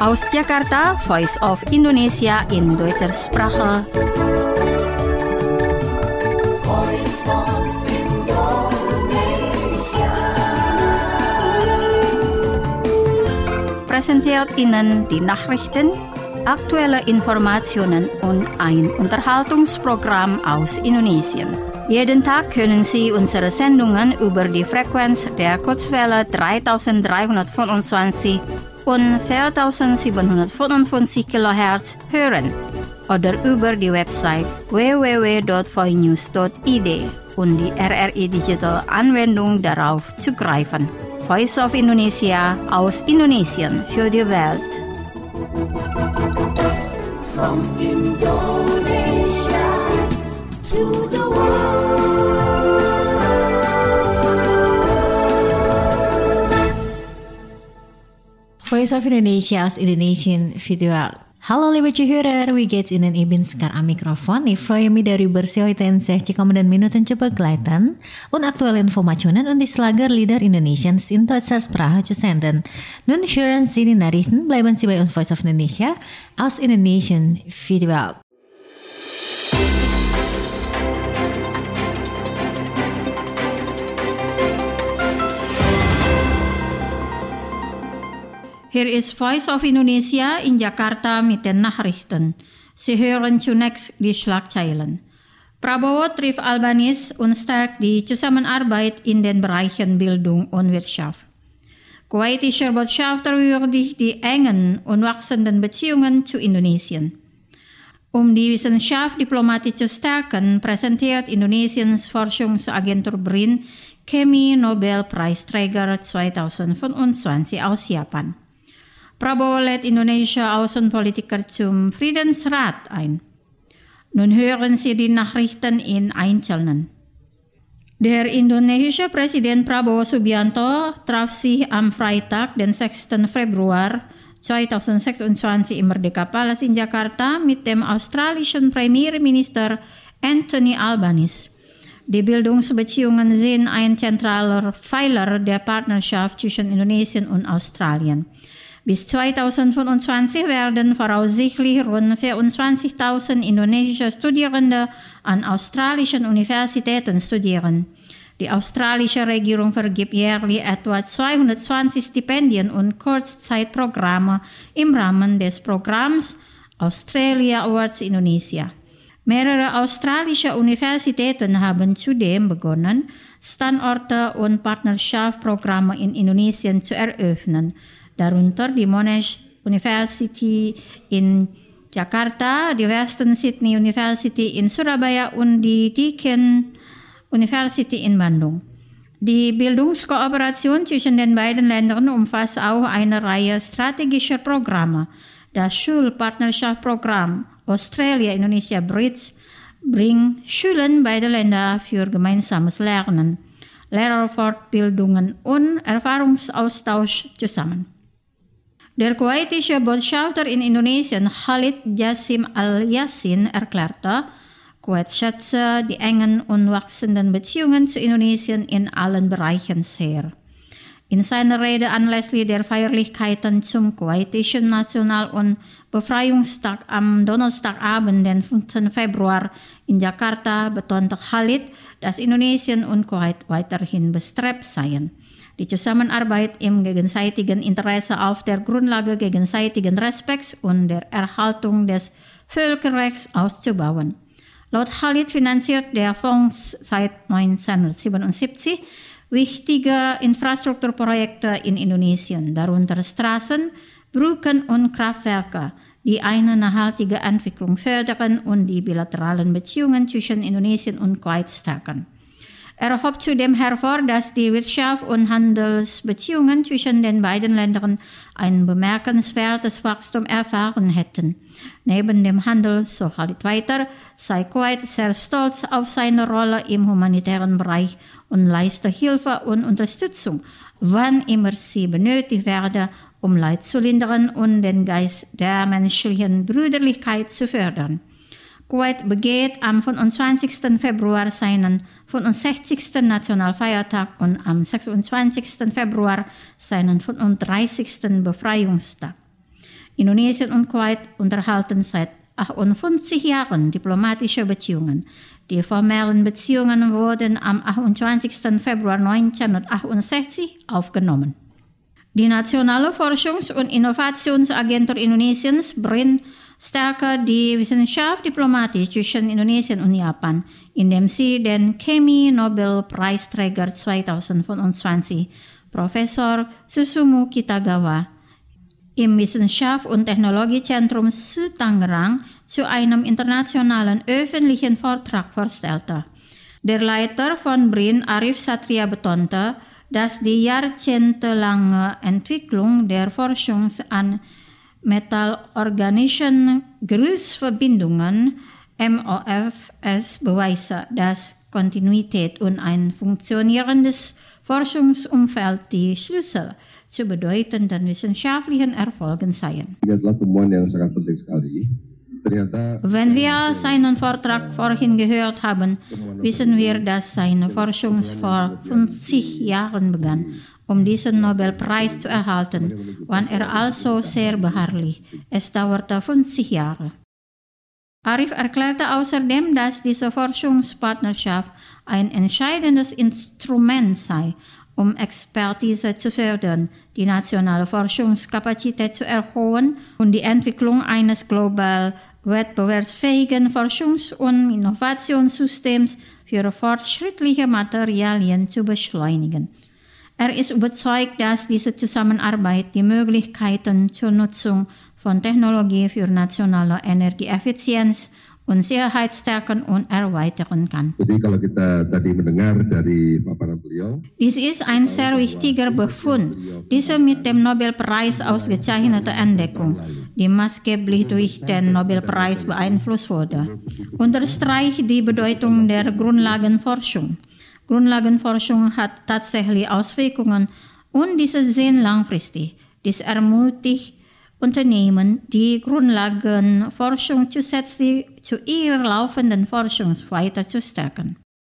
Aus Jakarta, Voice of Indonesia in deutscher Sprache. Präsentiert Ihnen die Nachrichten, aktuelle Informationen und ein Unterhaltungsprogramm aus Indonesien. Jeden Tag können Sie unsere Sendungen über die Frequenz der Kurzwelle 3325 und 4755 kHz hören oder über die Website www.voinews.id und die RRI Digital Anwendung darauf zugreifen. Voice of Indonesia aus Indonesien für die Welt. From Indonesia to the world. Voice of Indonesia aus Indonesian Virtual. Hallo lieve zuhörer, wie geht's Ihnen? Ich bin Sekar am Mikrofon. Ich freue mich darüber, Sie heute in 60 kommenden Minuten zu begleiten und aktuelle Informationen und die Schlagerlieder Indonesiens in deutscher Sprache zu senden. Nun hören Sie die Nachrichten, bleiben Sie bei uns Voice of Indonesia aus Indonesian Virtual. Hier ist Voice of Indonesia in Jakarta mit den Nachrichten. Sie hören zunächst die Schlagzeilen. Prabowo trifft Albanese und stärkt die Zusammenarbeit in den Bereichen Bildung und Wirtschaft. Kuwaitischer Botschafter würdigt die engen und wachsenden Beziehungen zu Indonesien. Um die Wissenschaft diplomatisch zu stärken, präsentiert Indonesiens Forschungsagentur BRIN Chemie-Nobelpreisträger 2025 aus Japan. Prabowo lädt indonesische Außenpolitiker zum Friedensrat ein. Nun hören Sie die Nachrichten in Einzelnen. Der indonesische Präsident Prabowo Subianto traf sich am Freitag, den 6. Februar 2026 im Merdeka Palace in Jakarta mit dem australischen Premierminister Anthony Albanese. Die Bildungsbeziehungen sind ein zentraler Pfeiler der Partnerschaft zwischen Indonesien und Australien. Bis 2025 werden voraussichtlich rund 24.000 indonesische Studierende an australischen Universitäten studieren. Die australische Regierung vergibt jährlich etwa 220 Stipendien und Kurzzeitprogramme im Rahmen des Programms Australia Awards Indonesia. Mehrere australische Universitäten haben zudem begonnen, Standorte und Partnerschaftsprogramme in Indonesien zu eröffnen, darunter die Monash University in Jakarta, die Western Sydney University in Surabaya und die Deakin University in Bandung. Die Bildungskooperation zwischen den beiden Ländern umfasst auch eine Reihe strategischer Programme. Das Schulpartnerschaftsprogramm Australia-Indonesia Bridge bringt Schulen beider Länder für gemeinsames Lernen, Lehrerfortbildungen und Erfahrungsaustausch zusammen. Der kuwaitische Botschafter in Indonesien Khalid Jassim Al-Yassin erklärte, Kuwait schätze die engen und wachsenden Beziehungen zu Indonesien in allen Bereichen sehr. In seiner Rede anlässlich der Feierlichkeiten zum kuwaitischen National- und Befreiungstag am Donnerstagabend, den 5. Februar in Jakarta, betonte Khalid, dass Indonesien und Kuwait weiterhin bestrebt seien, die Zusammenarbeit im gegenseitigen Interesse auf der Grundlage gegenseitigen Respekts und der Erhaltung des Völkerrechts auszubauen. Laut Khalid finanziert der Fonds seit 1977 wichtige Infrastrukturprojekte in Indonesien, darunter Straßen, Brücken und Kraftwerke, die eine nachhaltige Entwicklung fördern und die bilateralen Beziehungen zwischen Indonesien und Kuwait stärken. Er hob zudem hervor, dass die Wirtschaft und Handelsbeziehungen zwischen den beiden Ländern ein bemerkenswertes Wachstum erfahren hätten. Neben dem Handel, so Khalid weiter, sei Kuwait sehr stolz auf seine Rolle im humanitären Bereich und leiste Hilfe und Unterstützung, wann immer sie benötigt werde, um Leid zu lindern und den Geist der menschlichen Brüderlichkeit zu fördern. Kuwait begeht am 25. Februar seinen 65. Nationalfeiertag und am 26. Februar seinen 35. Befreiungstag. Indonesien und Kuwait unterhalten seit 58 Jahren diplomatische Beziehungen. Die formellen Beziehungen wurden am 28. Februar 1968 aufgenommen. Die Nationale Forschungs- und Innovationsagentur Indonesiens BRIN stärker die Wissenschaft-Diplomatie zwischen Indonesien und Japan, indem sie den Chemie-Nobelpreisträger 2025, Professor Susumu Kitagawa, im Wissenschaft- und Technologiezentrum Südtangerang zu einem internationalen öffentlichen Vortrag vorstellte. Der Leiter von BRIN, Arif Satria, betonte, dass die jahrzehntelange Entwicklung der Forschung an metallorganischen Grußverbindungen MOFs beweise, dass Kontinuität und ein funktionierendes Forschungsumfeld die Schlüssel zu bedeutenden wissenschaftlichen Erfolgen seien. Ini adalah temuan yang sangat penting sekali. Ternyata Wenn wir seinen Vortrag vorhin gehört haben, wissen wir, dass seine Forschung vor 50 Jahren begann, um diesen Nobelpreis zu erhalten, war er also sehr beharrlich. Es dauerte 50 Jahre. Arif erklärte außerdem, dass diese Forschungspartnerschaft ein entscheidendes Instrument sei, um Expertise zu fördern, die nationale Forschungskapazität zu erhöhen und die Entwicklung eines global wettbewerbsfähigen Forschungs- und Innovationssystems für fortschrittliche Materialien zu beschleunigen. Er ist überzeugt, dass diese Zusammenarbeit die Möglichkeiten zur Nutzung von Technologie für nationale Energieeffizienz und Sicherheit stärken und erweitern kann. Jadi kalau kita tadi mendengar dari paparan beliau, Dies ist ein sehr wichtiger Befund, diese mit dem Nobelpreis ausgezeichnete Entdeckung, die maßgeblich durch den Nobelpreis beeinflusst wurde, unterstreicht die Bedeutung der Grundlagenforschung. Grundlagenforschung hat tatsächlich Auswirkungen und diese sind langfristig. Dies ermutigt Unternehmen, die Grundlagenforschung zusätzlich zu ihrer laufenden Forschung weiter zu stärken.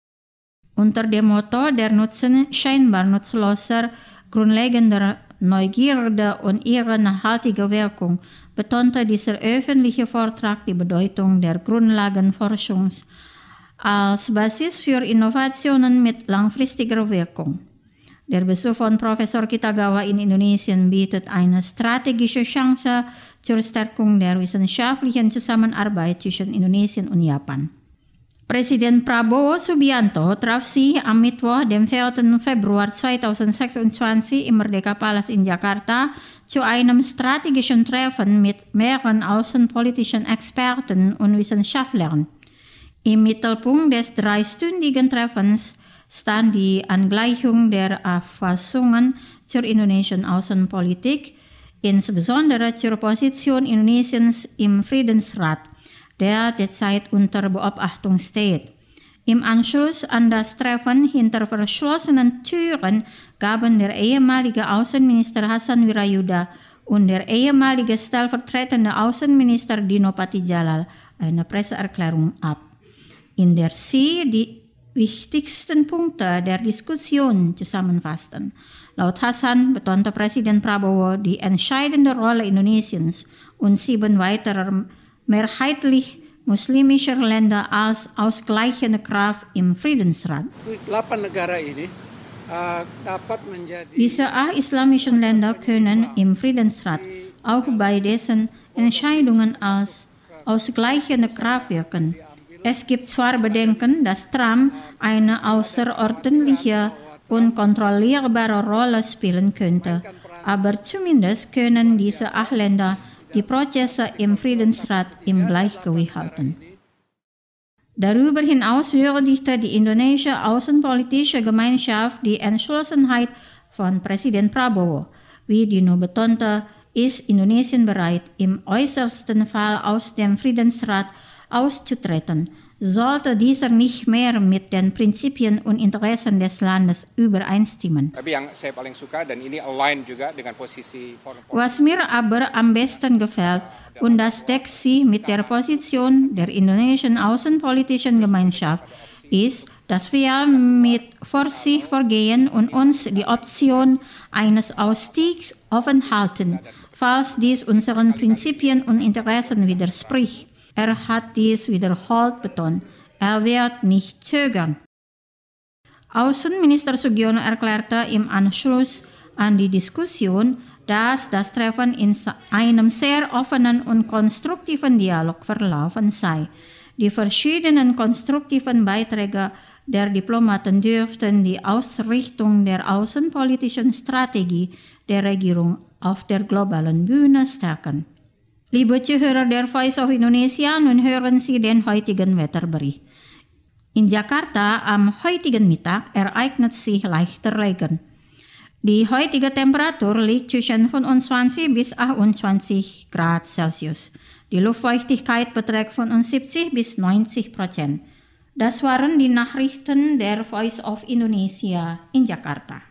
Unter dem Motto der Nutzen scheinbar nutzloser, grundlegender Neugierde und ihre nachhaltige Wirkung betonte dieser öffentliche Vortrag die Bedeutung der Grundlagenforschung als Basis für Innovationen mit langfristiger Wirkung. Der Besuch von Professor Kitagawa in Indonesien bietet eine strategische Chance zur Stärkung der wissenschaftlichen Zusammenarbeit zwischen Indonesien und Japan. Präsident Prabowo Subianto traf sich am Mittwoch, dem 4. Februar 2026 im Merdeka Palace in Jakarta zu einem strategischen Treffen mit mehreren außenpolitischen Experten und Wissenschaftlern. Im Mittelpunkt des dreistündigen Treffens stand die Angleichung der Auffassungen zur indonesischen Außenpolitik, insbesondere zur Position Indonesiens im Friedensrat, der derzeit unter Beobachtung steht. Im Anschluss an das Treffen hinter verschlossenen Türen gaben der ehemalige Außenminister Hassan Wirayuda und der ehemalige stellvertretende Außenminister Dino Patijalal eine Presseerklärung ab, in der sie die wichtigsten Punkte der Diskussion zusammenfassten. Laut Hassan betonte Präsident Prabowo die entscheidende Rolle Indonesiens und 7 weiterer mehrheitlich muslimischer Länder als ausgleichende Kraft im Friedensrat. 8 negara ini dapat menjadi Diese 8 islamischen Länder können im Friedensrat auch bei dessen Entscheidungen als ausgleichende Kraft wirken. Es gibt zwar Bedenken, dass Trump eine außerordentliche und kontrollierbare Rolle spielen könnte, aber zumindest können diese 8 Länder die Prozesse im Friedensrat im Gleichgewicht halten. Darüber hinaus würdigte die indonesische außenpolitische Gemeinschaft die Entschlossenheit von Präsident Prabowo. Wie Dino betonte, ist Indonesien bereit, im äußersten Fall aus dem Friedensrat auszutreten, sollte dieser nicht mehr mit den Prinzipien und Interessen des Landes übereinstimmen. Tapi yang saya paling suka dan ini align juga dengan posisi foreign policy. Was mir aber am besten gefällt, und das deckt sich mit der Position der indonesischen außenpolitischen Gemeinschaft, ist, dass wir mit Vorsicht vorgehen und uns die Option eines Ausstiegs offen halten, falls dies unseren Prinzipien und Interessen widerspricht. Hat dies wiederholt betont. Wird nicht zögern. Außenminister Sugiono erklärte im Anschluss an die Diskussion, dass das Treffen in einem sehr offenen und konstruktiven Dialog verlaufen sei. Die verschiedenen konstruktiven Beiträge der Diplomaten dürften die Ausrichtung der außenpolitischen Strategie der Regierung auf der globalen Bühne stärken. Liebe Zuhörer der Voice of Indonesia, nun hören Sie den heutigen Wetterbericht. In Jakarta am heutigen Mittag ereignet sich leichter Regen. Die heutige Temperatur liegt zwischen 25 bis 28 Grad Celsius. Die Luftfeuchtigkeit beträgt 75 bis 90%. Das waren die Nachrichten der Voice of Indonesia in Jakarta.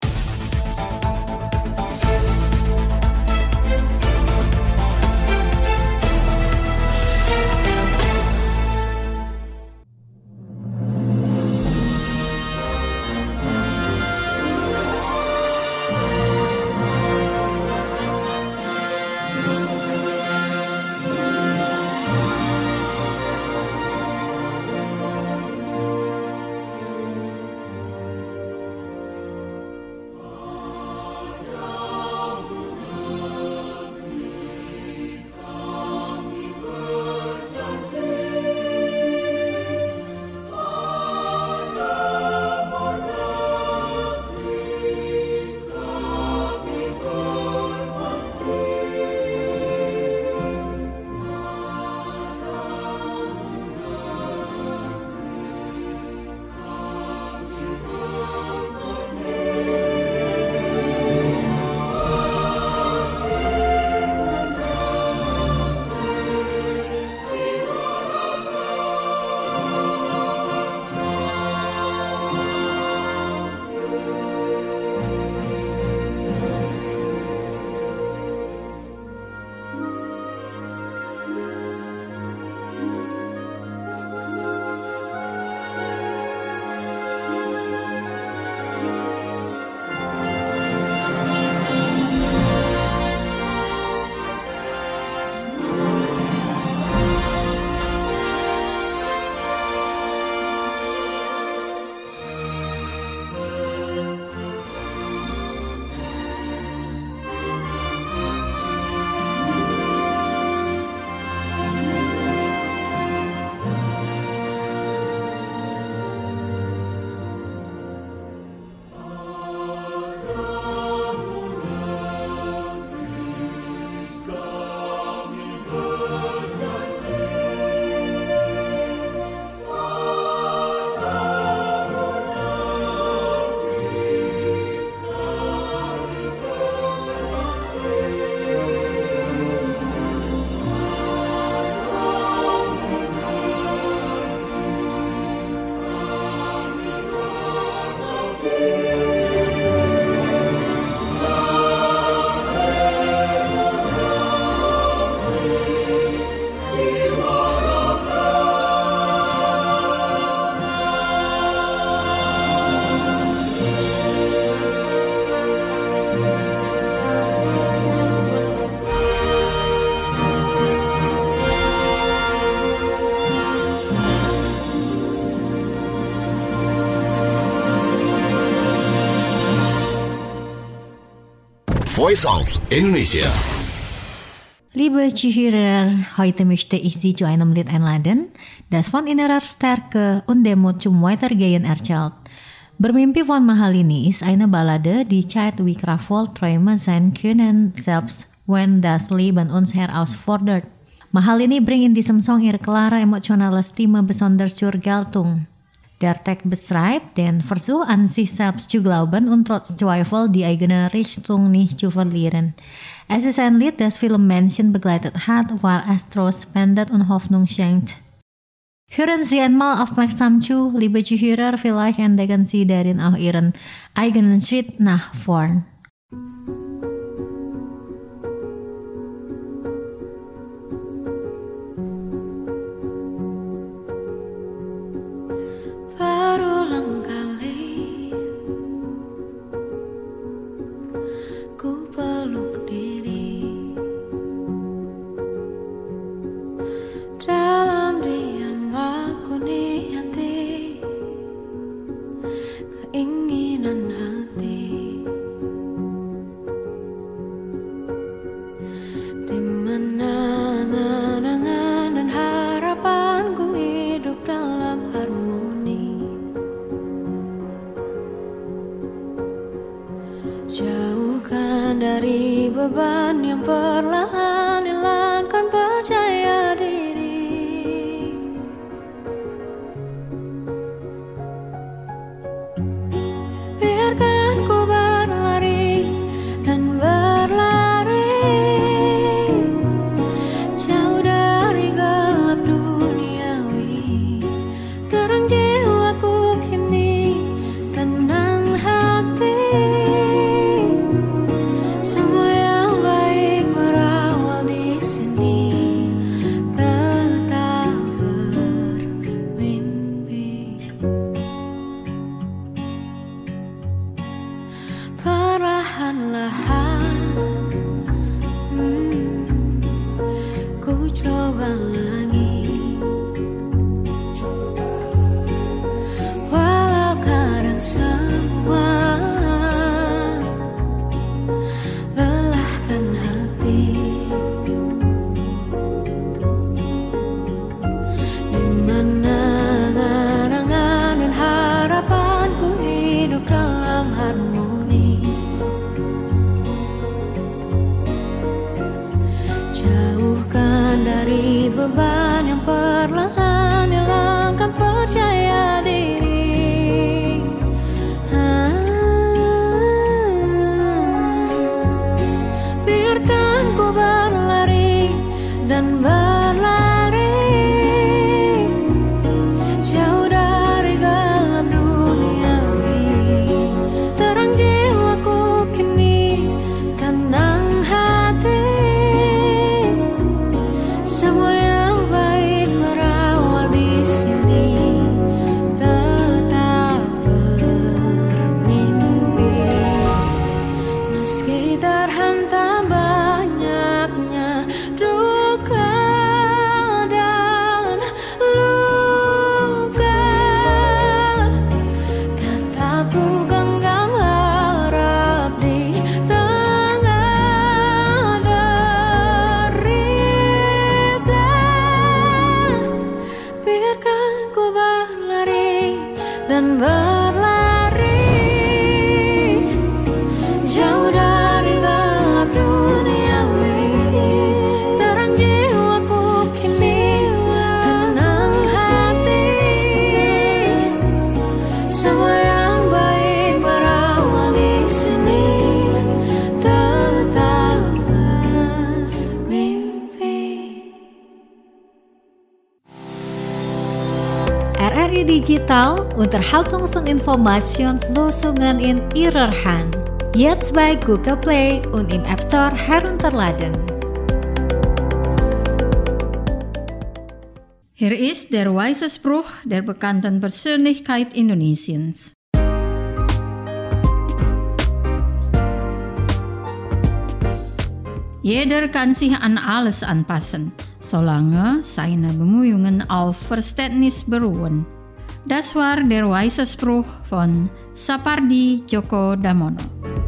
Voice of Indonesia. Liebe Zuhörer, heute möchte ich Sie zu einem Lied einladen, das von innerer Stärke und Demut zum Weitergehen erzählt. Bermimpi von Mahalini ist eine Ballade, die Zeit wie kraftvoll träumen sein können, selbst wenn das Leben uns herausfordert. Mahalini bringt in diesem Song ihre klare emotionale Stimme besonders zur Geltung. Der Text beschreibt den Versuch an sich selbst zu glauben und trotz Zweifel die eigene Richtung nicht zu verlieren. Es ist ein Lied, das viele Menschen begleitet hat, weil es Trost spendet und Hoffnung schenkt. Hören Sie einmal aufmerksam zu, liebe Zuhörer, vielleicht entdecken Sie darin auch Ihren eigenen Schritt nach vorn. Berulang kali ku peluk diri dari beban yang perlahan hilangkan percaya diri. Biarkan ku berlari dan berlari jauh dari gelap duniawi. Terang jiwaku kini tenang hati. Semua yang baik berawal di sini. Tetap bermimpi. Perlahan-lahan ku coba lagi. Walau kadang semua lelahkan hati. Di mana angan-angan dan harapanku hidup dalam harmoni. Jauhkan dari beban yang perlahan hilangkan percaya diri. Biarkan ku berlari dan berlari jauh dari gelap duniawi. Terang jiwaku kini tenang hati. Semua yang baik berawal di sini. Tetap bermimpi. Meski terhantam banyaknya duka dan luka, tetap ku genggam harap di tengah derita. Biarkan ku berlari dan berlari jauh dari gelap duniawi. Terang jiwaku kini tenang hati. Semua yang baik berawal di sini. Tetap bermimpi. RRI Digital unterhaltungsun informationslösungen in ihrer Hand. Jetzt bei Google Play und im App Store herunterladen. Hier ist der weise Spruch der bekannten Persönlichkeit Indonesiens. Jeder kann sich an alles anpassen, solange seine Bemühungen auf Verständnis beruhen. Das war der weise Spruch von Sapardi Djoko Damono.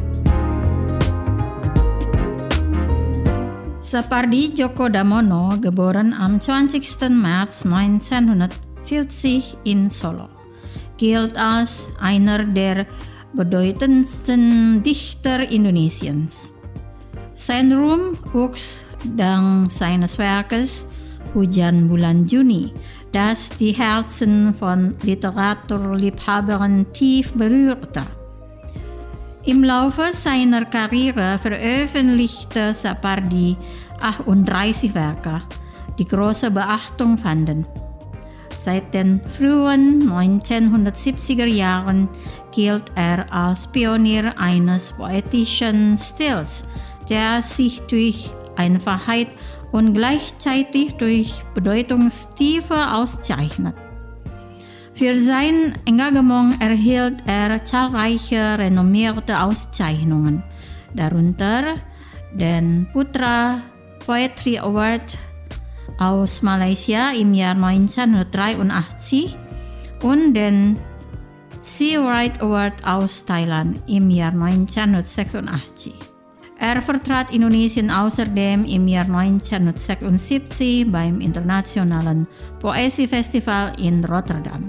Sapardi Djoko Damono, geboren am 20. März 1940 in Solo, gilt als einer der bedeutendsten Dichter Indonesiens. Sein Ruhm wuchs dank seines Werkes Hujan Bulan Juni, das die Herzen von Literaturliebhabern tief berührte. Im Laufe seiner Karriere veröffentlichte Sapardi 38 Werke, die große Beachtung fanden. Seit den frühen 1970er Jahren gilt er als Pionier eines poetischen Stils, der sich durch Einfachheit und gleichzeitig durch Bedeutungstiefe auszeichnet. Für sein Engagement erhielt er zahlreiche renommierte Auszeichnungen, darunter den Putra Poetry Award aus Malaysia im Jahr 1983 und den Sea Right Award aus Thailand im Jahr 1986. Er vertrat Indonesien außerdem im Jahr 1976 beim Internationalen Poesiefestival in Rotterdam.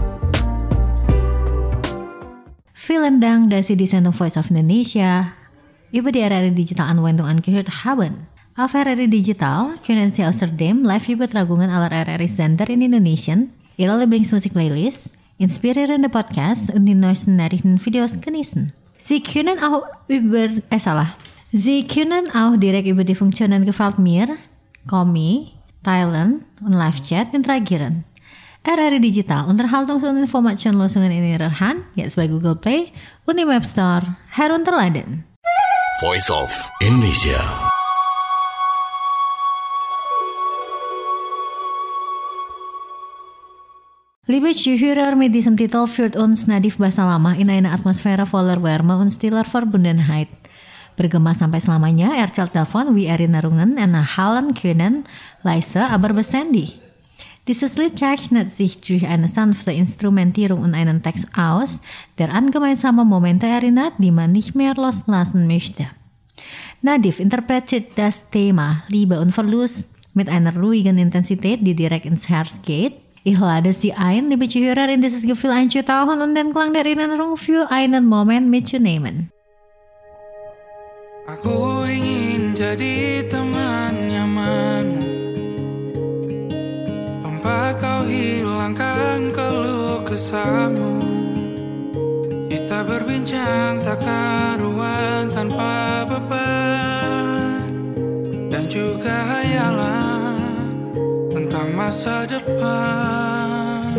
Vielen Dank dari di Sendung Voice of Indonesia. Über die RRI Digital Anwendung angehört haben. Auf RRI Digital können Sie außerdem Live-Übertragungen aller RRI-Sender in Indonesien, Ihre Lieblingsmusik-Playlist, inspirierende Podcasts und die neuesten Nachrichtenvideos genießen. Sie können auch direkt über die Funktionen Gefällt mir, Kommi, Teilen und Live-Chat interagieren. RRI Digital, Unterhaltungs- und Informationslösungen in Ihrer Hand, jetzt bei Google Play und im Web Store herunterladen. Voice of Indonesia. Liebe Zuhörer, mit diesem Titel führt uns Nadif Basalamah in eine Atmosphäre voller Wärme und stiller Verbundenheit. Bergema sampai selamanya, erzählt davon wie Erinnerungen erhalten können, leise aber beständig. Dieses Lied zeichnet sich durch eine sanfte Instrumentierung und einen Text aus, der an gemeinsame Momente erinnert, die man nicht mehr loslassen möchte. Nadif interpretiert das Thema Liebe und Verlust mit einer ruhigen Intensität, die direkt ins Herz geht. Ich lade Sie ein, liebe Zuhörer, in dieses Gefühl einzutauchen und den Klang der Erinnerung für einen Moment mitzunehmen. Aku ingin jadi teman nyamanmu, tempat kau hilangkan keluh kesahmu. Kita berbincang tak karuan tanpa beban, dan juga hayalan tentang masa depan.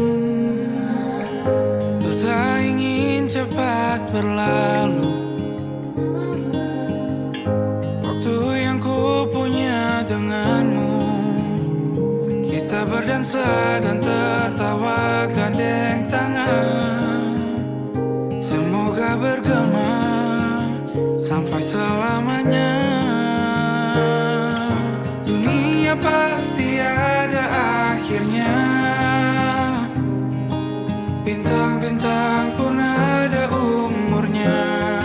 Ku tak ingin cepat berlalu, waktu yang ku punya denganmu. Kita berdansa dan tertawa gandeng tangan, semoga bergema sampai selamanya. Dunia pasti ada akhirnya, bintang-bintang pun ada umurnya.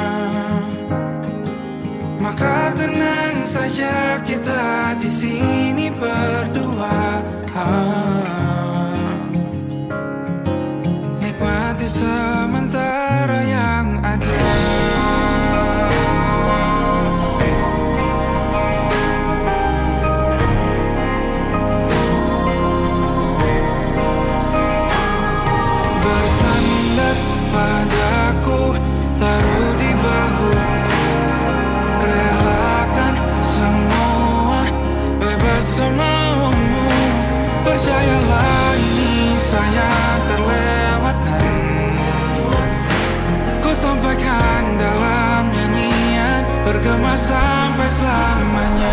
Maka tenang saja kita di sini berdua, nikmati sementara yang ada. Padaku, taruh di bahu, relakan semua, bebas semaumu. Percayalah ini sayang terlewatkan, ku sampaikan dalam nyanyian, bergema sampai selamanya.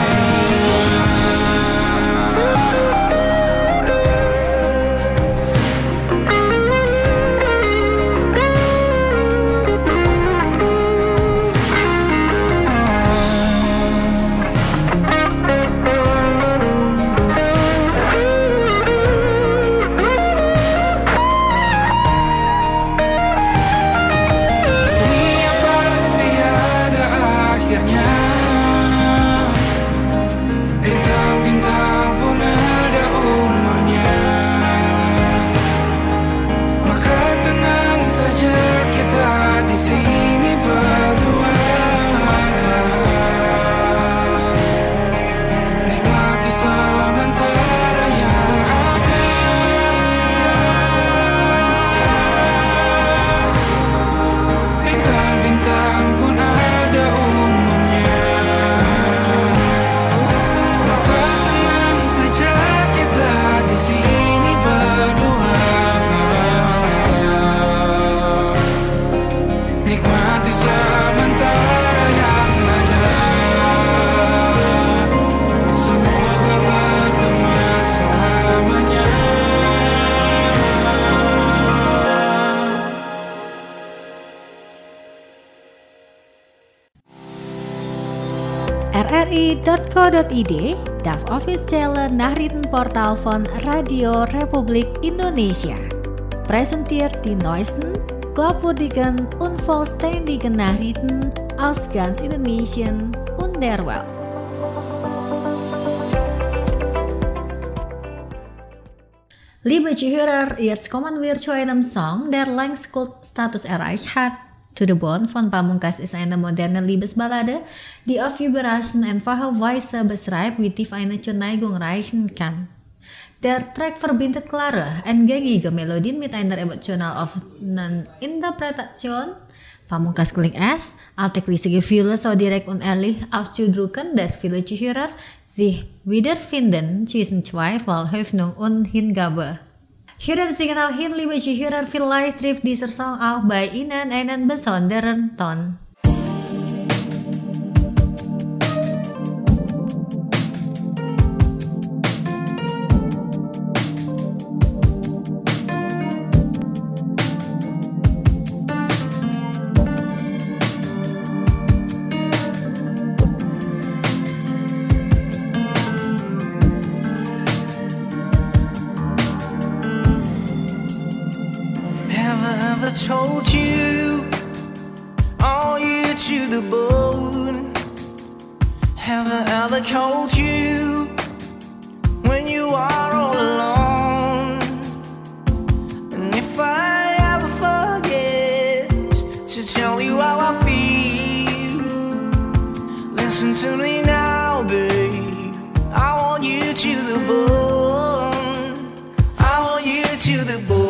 RRI.co.id, das offizielle Nachrichtenportal von Radio Republik Indonesia, präsentiert die neuesten, glaubwürdigen und vollständigen Nachrichten aus ganz Indonesien und der Welt. Liebe Zuhörer, jetzt kommen wir zu einem Song, der längst Kultstatus erreicht hat. To the Bone von Pamungkas ist eine moderne Liebesballade, die auf überraschende, einfache Weise beschreibt, wie tief eine Zuneigung reichen kann. Der Track verbindet klare und gängige Melodien mit einer emotional offenen Interpretation. Pamungkas klingt es, alltäglich Gefühle so direkt und ehrlich auszudrücken, dass viele Zuhörer sich wiederfinden zwischen Zweifel, Hoffnung und Hingabe. Hören Sie genau hin, liebe Zuhörer, vielleicht trifft dieser Song auch bei Ihnen einen besonderen Ton. Told you, are you to the bone? Have I ever called you when you are all alone? And if I ever forget to tell you how I feel, listen to me now, babe. I want you to the bone. I want you to the bone.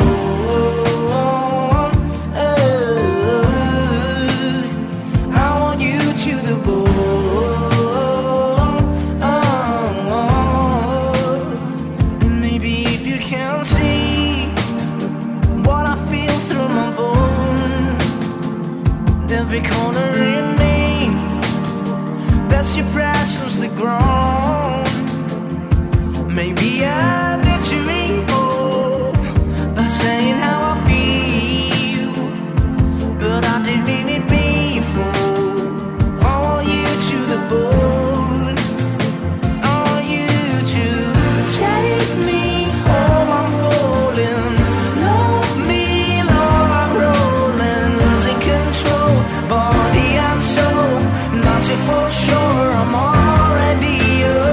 Every corner in me, that's your presence the ground. Maybe I let you in by saying how I feel, but I didn't mean it before. I want you to the bone. I want you to take me home. I'm falling. Love me, Lord, I'm rolling, losing control. Body and soul, not you for sure, I'm already yours.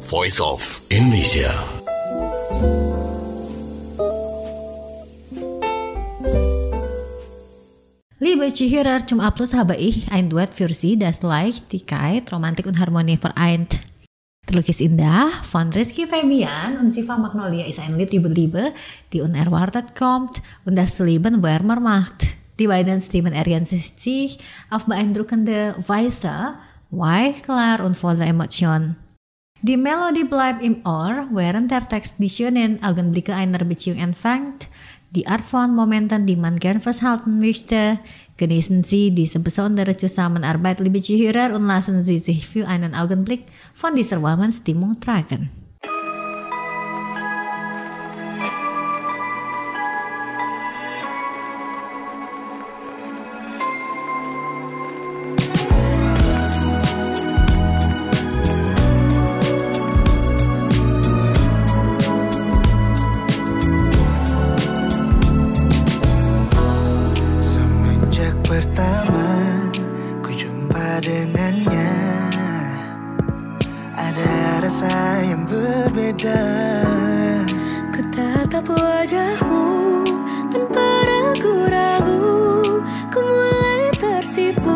Voice of Indonesia. Liebe Zuhörer, zum Abschluss habe ich ein Duett für Sie, das Leichtigkeit, Romantik und Harmonie vereint. Terlukis indah von Rizky Febian und Siva Magnolia ist ein Lied über Liebe, die unerwartet kommt und das Leben wärmer macht. Die beiden Stimmen ergänzen sich auf beeindruckende Weise, weich, klar und voller Emotion. Die Melodie bleibt im Ohr, während der Text die schönen Augenblicke einer Beziehung empfängt. Die Art von Momenten, die man gern festhalten möchte. Genießen Sie diese besondere Zusammenarbeit, liebe Zuhörer, und lassen Sie sich für einen Augenblick von dieser warmen Stimmung tragen. Ku tatap wajahmu tanpa ragu-ragu, ku mulai tersipu.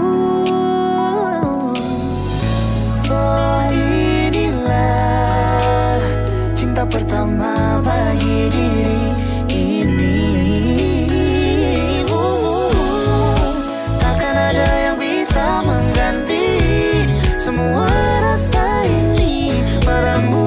Oh, inilah cinta pertama bagi diri ini. Takkan ada yang bisa mengganti semua rasa ini padamu.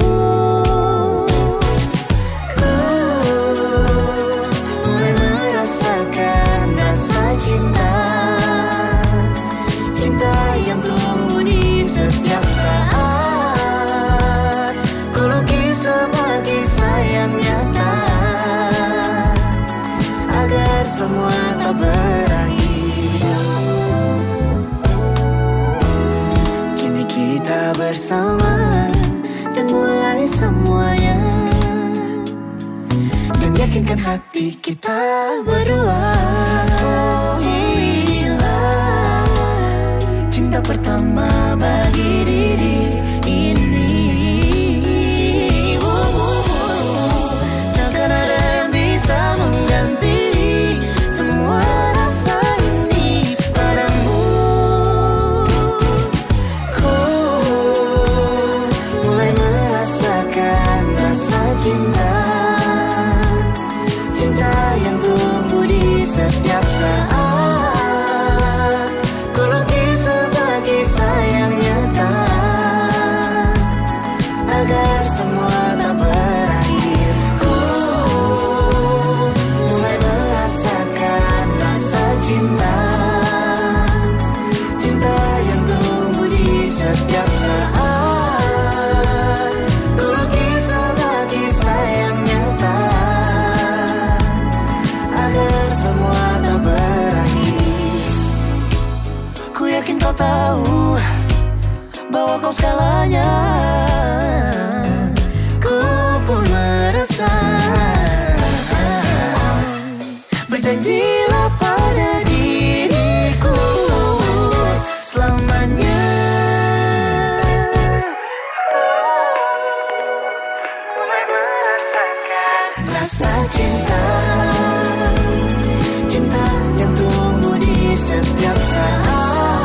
Semua tak berakhir. Kini kita bersama dan mulai semuanya, dan yakinkan hati kita berdua. Oh, inilah cinta pertama bagi diri ini. Takkan ada yang bisa mengganti semua rasa ini padamu. Ku mulai merasakan rasa cinta, cinta yang tumbuh di setiap saat. Ku lukis sebagai sayang nyata, agar semua tak berakhir. Ku mulai merasakan rasa cinta, cinta yang tumbuh di setiap saat. Ku lukis sebagai sayang nyata, agar semua tak berakhir. Ku yakin kau tahu bahwa kau segalanya. Ku pun merasa, berjanjilah pada diriku selamanya. Mulai merasakan rasa cinta, cinta yang tumbuh di setiap saat.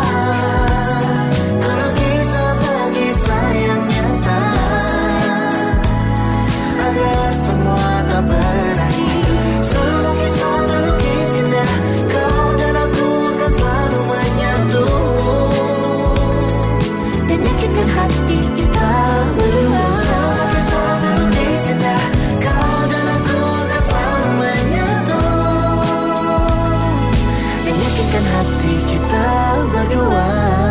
Kalau kisah bagi sayang nyata, agar semua tak berakhir. Semua kisah terlukis indah, kau dan aku akan selalu menyatu, dan yakinkan hati kita berdua. Semua kisah terlukis indah, kau dan aku akan selalu menyatu, dan yakinkan hati kita berdua.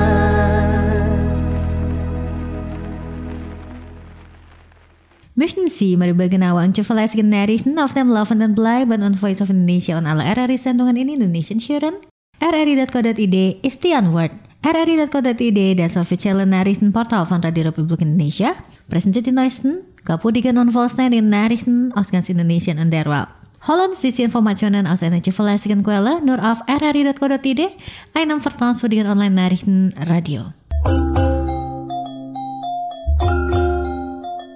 Möchten Sie darüber genauer und zuverlässige Nachrichten auf dem Laufenden bleiben und Voice of Indonesia und alle RRI-Sendungen in Indonesian hören? RRI.co.id ist die Antwort. RRI.co.id, das offizielle Nachrichtenportal von Radio Republik Indonesia, präsentiert die neuesten, kapudigen und vollständigen Nachrichten aus ganz Indonesien und der Welt. Holen Sie diese Informationen aus einer zuverlässigen Quelle nur auf RRI.co.id, einem vertrauenswürdigen Online-Nachrichtenradio.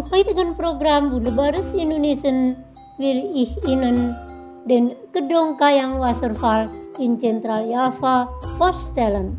heutigen Programm Wunderbares Indonesian will ich Ihnen den Gedongkayang Wasserfall in Central Java vorstellen.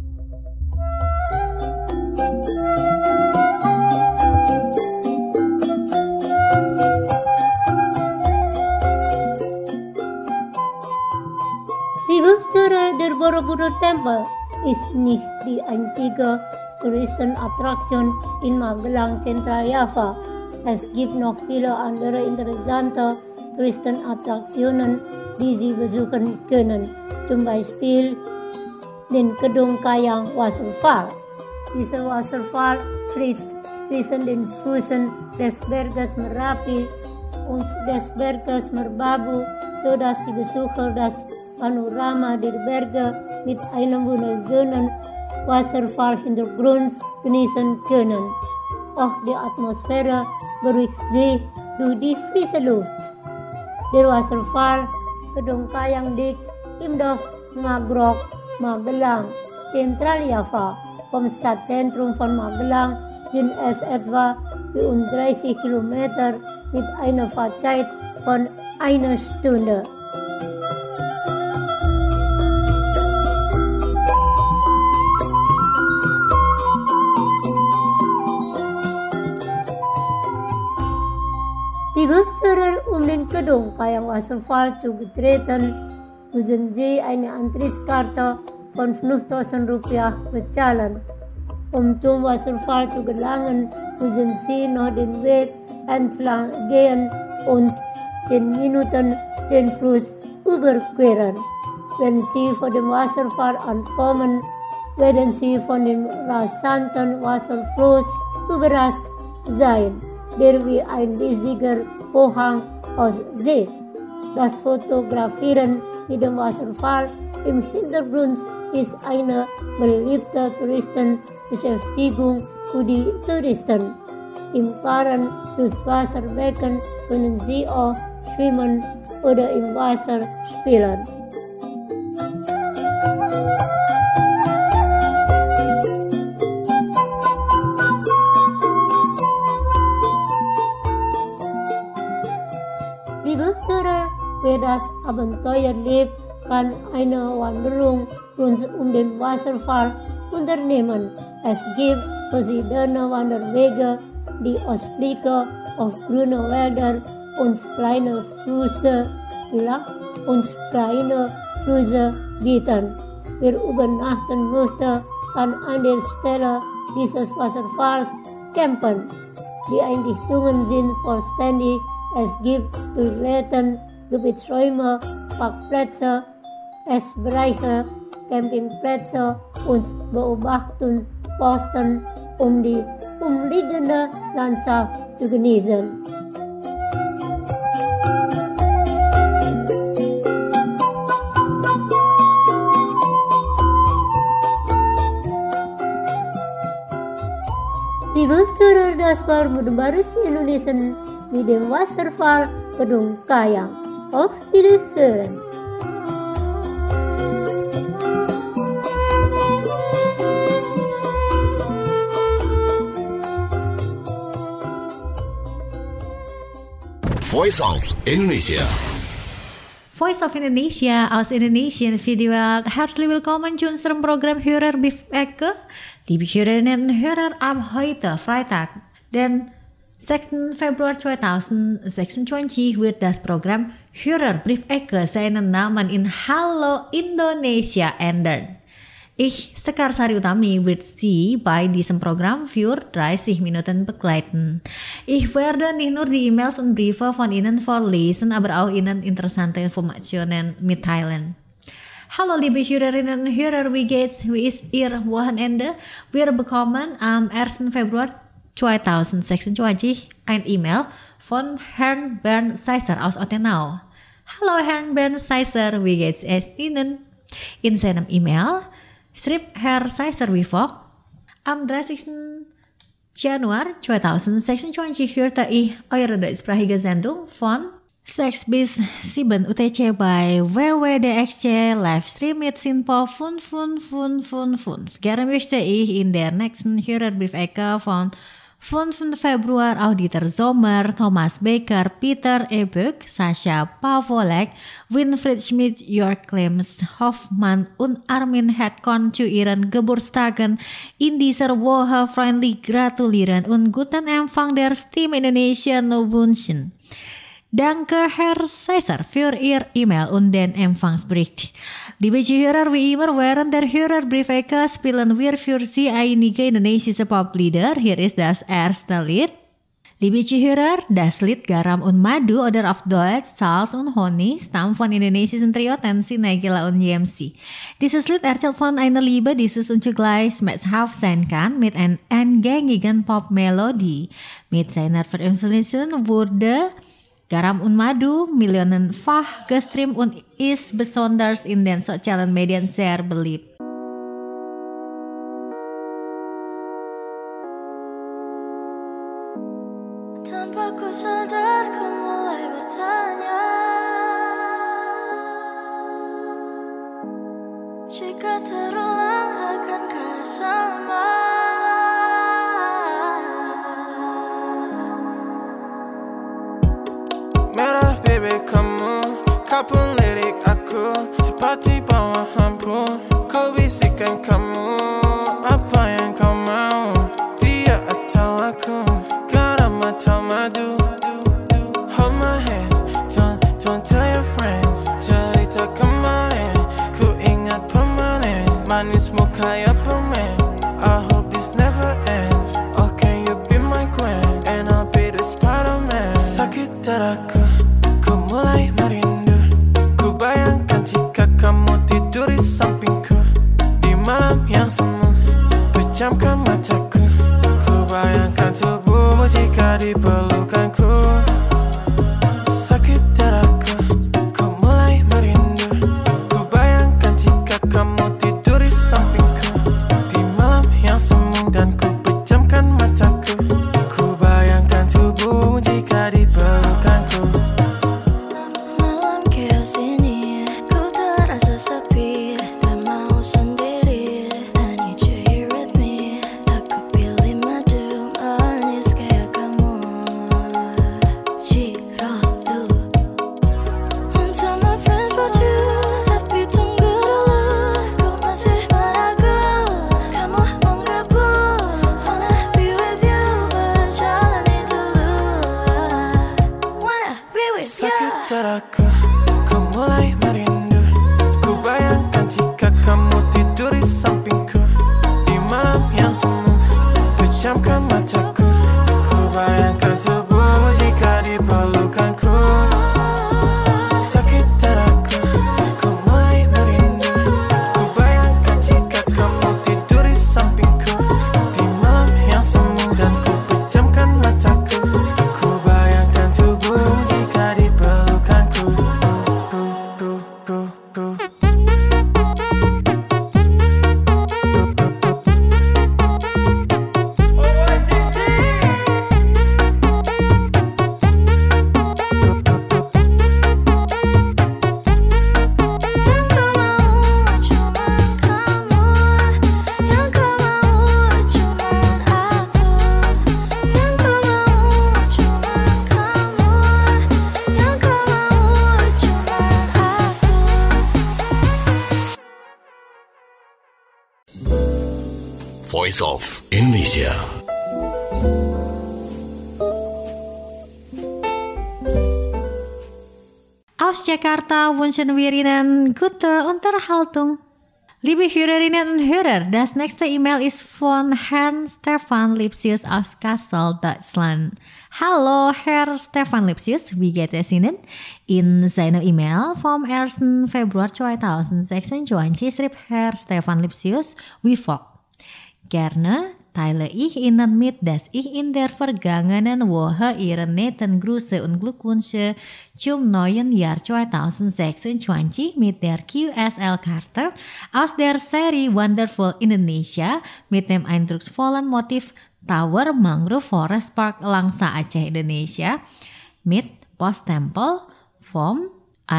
Die Wurzeln der Borobudur Tempel ist nicht die einzige Touristenattraktion in Magelang, Central Java. Es gibt noch viele andere interessante Touristenattraktionen, die Sie besuchen können. Zum Beispiel den Gedongkayang Wasserfall. Dieser Wasserfall fließt zwischen den Füßen des Berges Merapi und des Berges Merbabu, sodass die Besucher das Panorama der Berge mit einem wunderschönen Wasserfallhintergrund genießen können. Auch die Atmosphäre beruhigt sich durch die frische Luft. Der Wasserfall Gedongkayang liegt im Dorf Ngagrok, Magelang, Central Java. Vom Stadtzentrum von Magelang sind es etwa 34 Kilometer mit einer Fahrzeit von einer Stunde. Die Besucher, den Gedongkayang Wasserfall zu betreten, müssen Sie eine Antrittskarte von 5.000 Rupiah bezahlen. Zum Wasserfall zu gelangen, müssen Sie noch den Weg entlang gehen und 10 Minuten den Fluss überqueren. Wenn Sie vor dem Wasserfall ankommen, werden Sie von dem rasanten Wasserfluss überrascht sein, der wie ein riesiger Vorhang aussieht. Das Fotografieren mit dem Wasserfall im Hintergrund ist eine beliebte Touristenbeschäftigung für die Touristen. Im klaren Süßwasserbecken können Sie auch schwimmen oder im Wasser spielen. Die Besucher, wer das Abenteuer lebt, kann eine Wanderung rund den Wasserfall unternehmen. Es gibt verschiedene Wanderwege, die Ausblicke auf grüne Wälder und kleine Flüsse bieten. Wer übernachten möchte, kann an der Stelle dieses Wasserfalls campen. Die Einrichtungen sind vollständig. Es gibt Toiletten, Gebetsräume, Parkplätze, Essbereiche, Campingplätze und Beobachtungsposten, um die umliegende Landschaft zu genießen. Die Besucher das Wunderbares Indonesian mit dem Wasserfall Gedongkayang. Auf Wiederhören! Voice of Indonesia. Voice of Indonesia aus Indonesian Videowelt. Herzlich willkommen zu unserem Programm Hörer Briefecke. Liebe Hörerinnen und Hörer, am heute Freitag, den 6. Februar 2026 wird das Programm Hörer Briefecke seinen Namen in Hallo Indonesia ändern. Ich, Sekar Sari Utami, wird Sie bei diesem Programm für 30 Minuten begleiten. Ich werde nicht nur die E-Mails und Briefe von Ihnen vorlesen, aber auch Ihnen interessante Informationen mitteilen. Hallo liebe Hörerinnen und Hörer, wie geht's? Wie ist Ihr Wochenende? Wir bekommen am 1. Februar 2026 ein E-Mail von Herrn Bernd Seiser aus Ottenau. Hallo Herrn Bernd Seiser, wie geht's es Ihnen? In seinem E-Mail schrieb Herr Seiser wie folgt: Am 30. Januar 2026 hörte ich eure deutschsprachige Sendung von 6 bis 7 UTC bei WWDXC Livestream mit Sinpo 5555. Gerne möchte ich in der nächsten Hörerbriefecke von Von Februar Auditor Sommer, Thomas Baker, Peter Ebeck, Sascha Pavolek, Winfried Schmidt, Jörg Klems, Hoffmann und Armin Hedkon zu ihren Geburtstagen in dieser Woche freundlich gratulieren und guten Empfang der Stimme Indonesia wünschen. Danke, Herr Caesar, für Ihr E-Mail und den Empfangsbericht. Liebe Zuhörer, wie immer während der Hörerbriefecke spielen wir für Sie einige indonesische Poplieder. Hier ist das erste Lied. Liebe Zuhörer, das Lied Garam und Madu oder auf Deutsch Salz und Honig stammt von indonesischen Trio Tensi, Nagila und JMC. Dieses Lied erzählt von einer Liebe, die es zugleich schmerzhaft sein kann mit einer eingängigen Pop-Melodie. Mit seiner Veröffentlichung wurde Garam und Madu millionenfach gestreamt und ist besonders in den sozialen Medien sehr beliebt. Tanpa ku sadar ku mulai bertanya, jika terulang akankah sama? Merah bebek kamu, kau pun lirik aku, seperti bawahanku. Kau bisikan kamu, apa yang kau mau, dia atau aku, garam atau madu. Hold my hands, don't tell your friends. Cerita kemarin, ku ingat permanen, manismu kayak permen. I hope this never ends. Oh, can you be my queen, and I'll be the Spider-Man. Sakit dadaku, ku mulai merindu. Ku bayangkan jika kamu tidur di sampingku di malam yang semu, pejamkan mataku. Ku bayangkan tubuhmu jika di pelukanku. Sakit dadaku, ku mulai merindu. Ku bayangkan jika kamu tidur di sampingku di malam yang semu, dan ku pejamkan mataku. Ku bayangkan tubuhmu jika di pelukanku. Malam chaos ini ku terasa sepi, tak mau sendiri. I need you here with me. Aku pilih madu manis kayak kamu. Cirotu. Won't tell my friends about you, tapi tunggu dulu. Ku masih meragu, kamu menggebu. Wanna be with you, berjalani dulu. Wanna be with you. Sakit dadaku, ku mulai merindu. Ku bayangkan jika kamu tidur di sampingku di malam yang semu, pejamkan mataku. Ku bayangkan tubuhmu jika di pelukanku. Sakit dadaku, ku mulai merindu. Ku bayangkan jika kamu tidur di sampingku di malam yang semu, dan ku pejamkan mataku. Ku bayangkan tubuhmu jika di pelukanku. Voice of Indonesia. Aus Jakarta wünschen wir Ihnen gute Unterhaltung. Liebe Hörerinnen und Hörer, das nächste E-Mail ist von Herrn Stefan Lipsius aus Kassel, Deutschland. Hallo Herr Stefan Lipsius, wie geht es Ihnen? In seiner E-Mail vom 1. Februar 2026 schrieb Herr Stefan Lipsius wie folgt. Gerne teile ich Ihnen mit, dass ich in der vergangenen Woche Ihre netten Grüße und Glückwünsche zum neuen Jahr 2026 mit der QSL-Karte aus der Serie Wonderful Indonesia mit dem eindrucksvollen Motiv Tower Mangrove Forest Park Langsa Aceh Indonesia mit Posttempel vom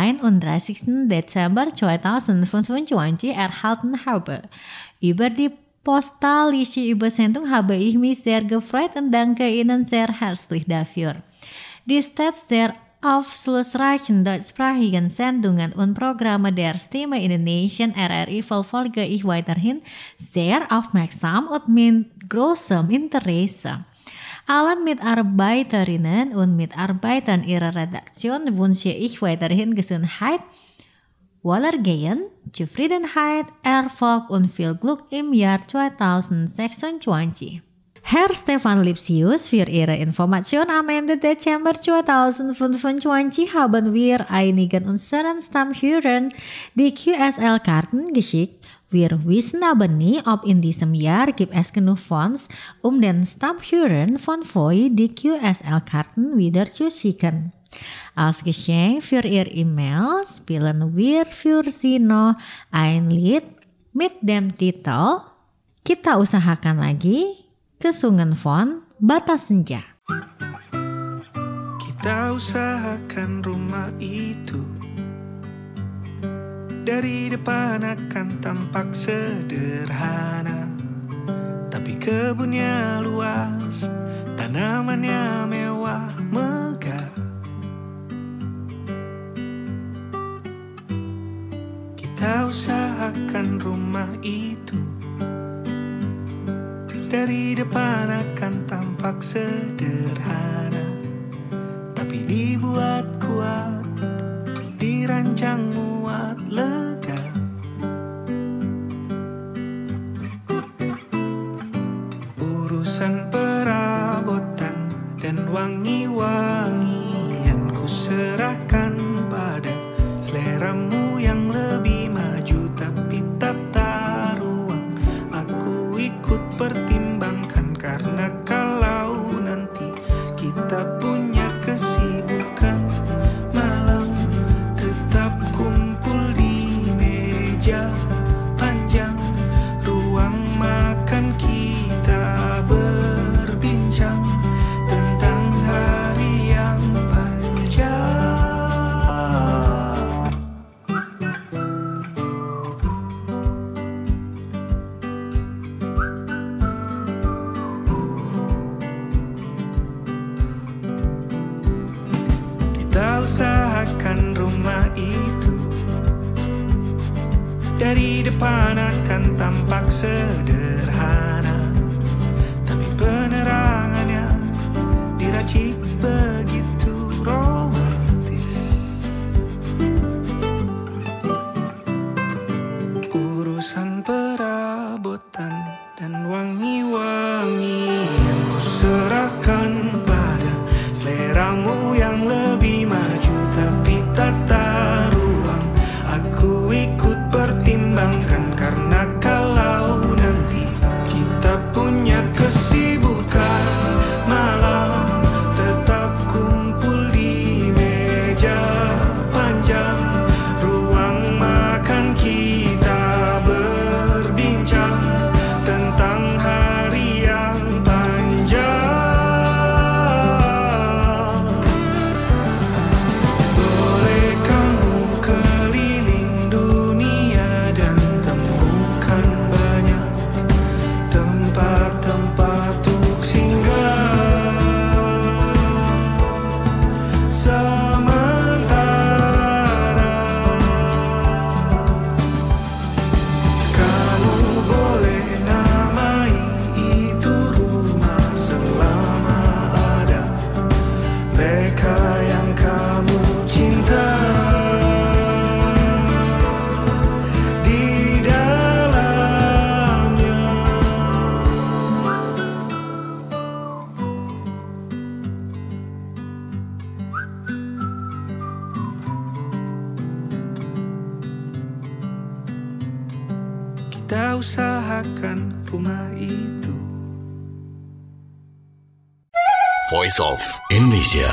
31. Dezember 2025 erhalten habe. Über die postalische Übersendung habe ich mich sehr gefreut und danke Ihnen sehr herzlich dafür. Die Stats der aufschlussreichen deutschsprachigen Sendungen und Programme der Stimme Indonesien RRI verfolge ich weiterhin sehr aufmerksam und mit großem Interesse. Allen Mitarbeiterinnen und Mitarbeitern Ihrer Redaktion wünsche ich weiterhin Gesundheit, Wohlergehen, Zufriedenheit, Erfolg und viel Glück im Jahr 2026. Herr Stefan Lipsius, für Ihre Information am Ende Dezember 2025 haben wir einigen unseren Stammhörern die QSL-Karten geschickt. Wir wissen aber nie, ob in diesem Jahr gibt es genug Fonds, um den Stammhörern von VOI die QSL-Karten wieder zu schicken. Als Geschenk für Ihr E-Mail spielen wir für Sie noch ein Lied mit dem Titel Kita Usahakan Lagi, gesungen von Bata Senja. Kita usahakan rumah itu, dari depan akan tampak sederhana, tapi kebunnya luas, tanamannya mewah megah. Kita usahakan rumah itu, dari depan akan tampak sederhana, tapi dibuat kuat, dirancang muat lega. Urusan perabotan dan wangi-wangian ku serahkan pada seleramu yang lebih maju, tapi tata ruang aku ikut pertimbangkan, karena kalau nanti kita punya kesibukan, malam tetap kumpul di meja panjang, ruang makan kita berbincang tentang hari yang panjang. Kita usahakan rumah itu, dari depan akan tampak sederhana, tapi penerangannya diracik begitu romantis. Urusan perabotan dan wangi-wangian ku serahkan pada seleramu yang lebih maju, tapi tata ruang aku ikut pertimbangkan, karena kalau nanti kita punya kesibukan, malam tetap kumpul di meja panjang, ruang makan kita berbincang tentang hari yang panjang. Boleh kamu keliling dunia dan temukan banyak tempat-tempat untuk singgah. Sementara kamu boleh namai itu rumah selama ada mereka yang kamu cinta di dalamnya. Kita usahakan rumah itu. Voice of Indonesia.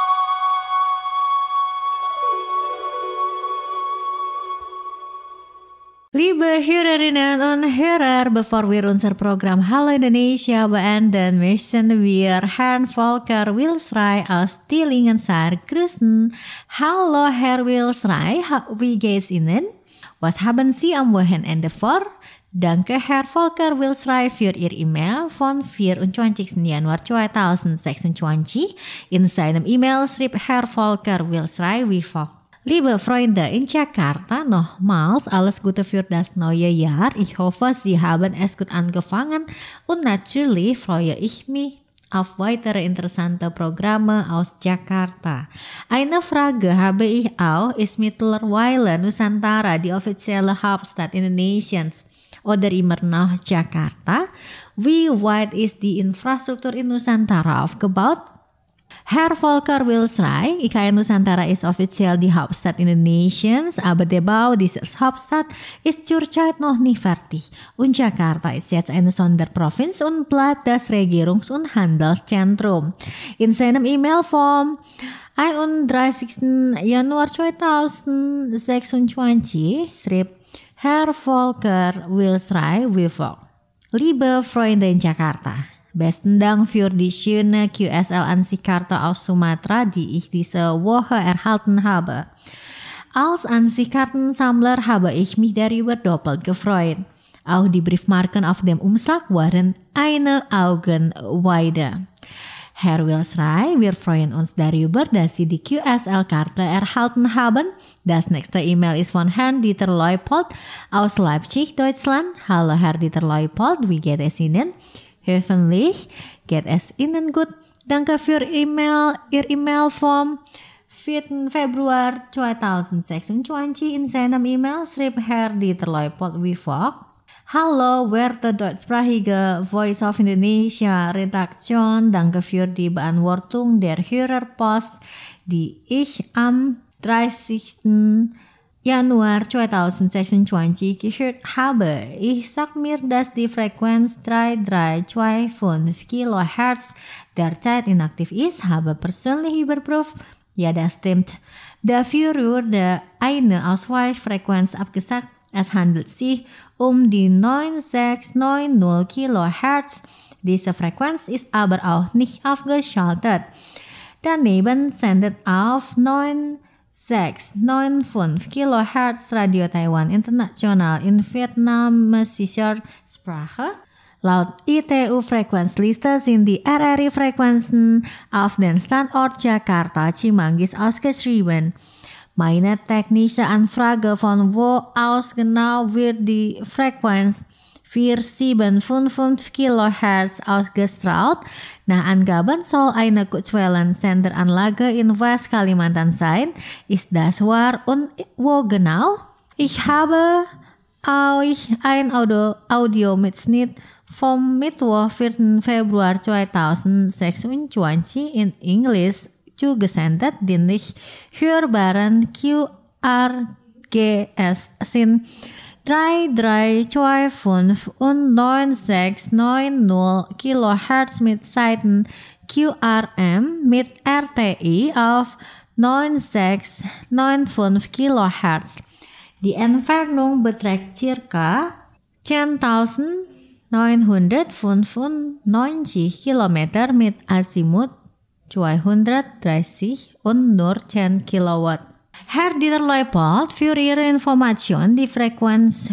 Liebe Hörerinnen und Hörer, bevor wir unser Programm Hallo Indonesia beenden, möchten wir Herrn Volker Wilsrey aus Dillingenshire grüßen. Hallo Herr Wilsrey, wie geht's Ihnen? Was haben Sie am Wochenende vor? Danke Herr Volker Wilsrey für Ihr E-Mail von 24. Januar 2026. In seinem E-Mail schrieb Herr Volker Wilsrey wie folgt. Liebe Freunde in Jakarta, nochmals alles Gute für das neue Jahr. Ich hoffe, Sie haben es gut angefangen und natürlich freue ich mich auf weitere interessante Programme aus Jakarta. Eine Frage habe ich auch, ist mittlerweile Nusantara die offizielle Hauptstadt Indonesiens oder immer noch Jakarta? Wie weit ist die Infrastruktur in Nusantara aufgebaut? Herr Volker Wilsrey, IKN Nusantara ist offiziell die Hauptstadt Indonesiens, aber der Bau dieser Hauptstadt ist zurzeit noch nicht fertig. Und Jakarta ist jetzt eine Sonderprovinz und bleibt das Regierungs- und Handelszentrum. In seinem E-Mail vom 31. Januar 2026 schrieb Herr Volker Wilsrey wie folgt. Liebe Freunde in Jakarta, besten Dank für die schöne QSL-Ansichtskarte aus Sumatra, die ich diese Woche erhalten habe. Als Ansichtkartensammler habe ich mich darüber doppelt gefreut. Auch die Briefmarken auf dem Umschlag waren eine Augenweide. Herr Wilsrey, wir freuen uns darüber, dass Sie die QSL-Karte erhalten haben. Das nächste E-Mail ist von Herrn Dieter Leupold aus Leipzig, Deutschland. Hallo Herr Dieter Leupold, wie geht es Ihnen? Hoffentlich geht es Ihnen gut. Danke für Ihr E-Mail vom 4. Februar 2026. In seinem E-Mail schrieb Herr Dieter Leupold wie folgt. Hallo, werte deutschsprachige Voice of Indonesia Redaktion. Danke für die Beantwortung der Hörerpost, die ich am 30. Januar 2026 gehört habe. Ich sag mir, dass die Frequenz 3325 kHz derzeit inaktiv ist, habe persönlich überprüft. Ja, das stimmt. Dafür wurde eine Ausweichfrequenz abgesagt. Es handelt sich um die 9690 kHz. Diese Frequenz ist aber auch nicht aufgeschaltet. Daneben sendet auf 9695 kHz Radio Taiwan International in vietnamesischer Sprache. Laut ITU-Frequenzliste sind die RRI-Frequenzen auf den Standort Jakarta Cimanggis ausgeschrieben. Meine technische Anfrage, von wo aus genau wird die Frequenz 4755 kHz ausgestrahlt? Nach Angaben soll eine Kurzwellensenderanlage in West Kalimantan sein. Ist das wahr und wo genau? Ich habe euch ein Audiomitschnitt vom Mittwoch 4. Februar 2026 in Englisch zugesendet, den nicht hörbaren QRGS sind 3325 und 9690 kHz mit Seiten QRM mit RTI auf 9695 kHz. Die Entfernung beträgt ca. 10.995 km mit Azimuth 230 und nur 10 Kilowatt. Herr Dieter Leupold, für Ihre Information, die Frequenz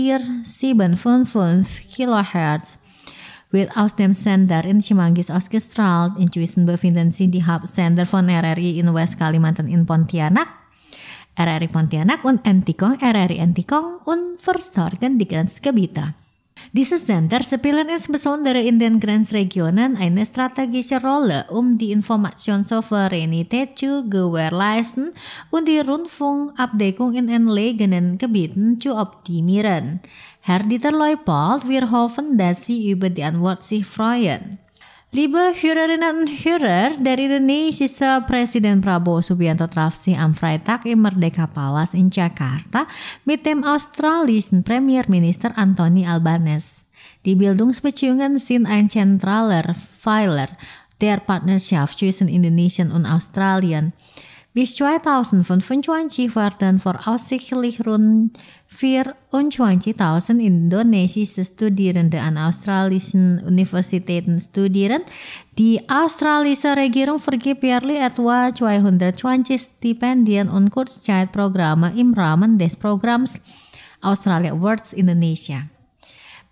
4755 kHz wird aus dem Sender in Cimanggis ausgestrahlt. Inzwischen befinden sich die Hauptsender von RRI in West Kalimantan in Pontianak, RRI Pontianak und Entikong, RRI Entikong und versorgen die Grenzgebiete. Diese Sender spielen insbesondere in den Grenzregionen eine strategische Rolle, um die Informationssouveränität zu gewährleisten und die Rundfunkabdeckung in entlegenen Gebieten zu optimieren. Herr Dieter Leupold, wir hoffen, dass Sie über die Antwort sich freuen. Liebe Hörerinnen und Hörer, der indonesische Präsident Prabowo Subianto traf sich am Freitag im Merdeka Palace in Jakarta mit dem australischen Premierminister Anthony Albanese. Die Bildungsbeziehungen sind ein zentraler Pfeiler der Partnerschaft zwischen Indonesien und Australien. Bis 2025 werden voraussichtlich rund 24.000 indonesische Studierende an australischen Universitäten studieren. Die australische Regierung vergibt jährlich etwa 220 Stipendien und Kurzzeitprogramme im Rahmen des Programms Australia Awards Indonesia.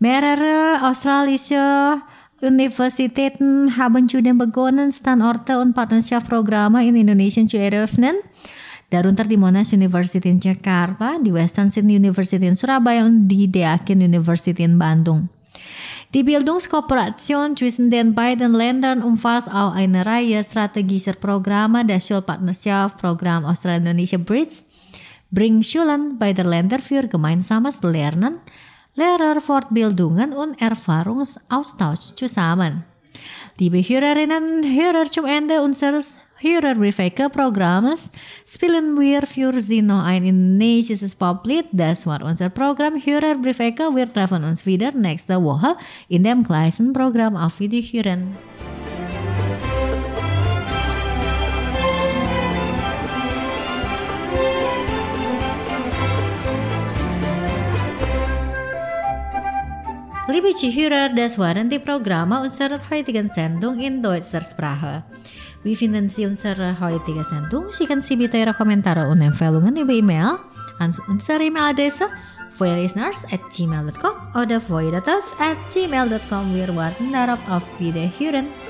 Mehrere australische Universitäten haben zudem begonnen, Standorte und Partnerschaftsprogramme in Indonesien zu eröffnen. Darunter die Monash University in Jakarta, die Western Sydney University in Surabaya und die Deakin University in Bandung. Die Bildungskooperation zwischen den beiden Ländern umfasst auch eine Reihe strategischer Programme. Das Schulpartnerschaftsprogramm Australia-Indonesia bringt Schulen beider Länder für gemeinsames Lernen, Lehrerfortbildungen und Erfahrungsaustausch zusammen. Liebe Hörerinnen und Hörer, zum Ende unseres Hörerbriefwechselprogramms spielen wir für Sie noch ein indonesisches Poplied. Das war unser Programm Hörerbriefwechsel. Wir treffen uns wieder nächste Woche in dem gleichen Programm. Auf Wiederhören. Liebe Zuhörer, das waren die Programme unserer heutigen Sendung in deutscher Sprache. Wie finden Sie unsere heutige Sendung? Schicken Sie bitte Ihre Kommentare und Empfehlungen über E-Mail an unsere E-Mail-Adresse voilisteners@gmail.com oder voidatas@gmail.com. Wir warten darauf. Auf Wiederhören.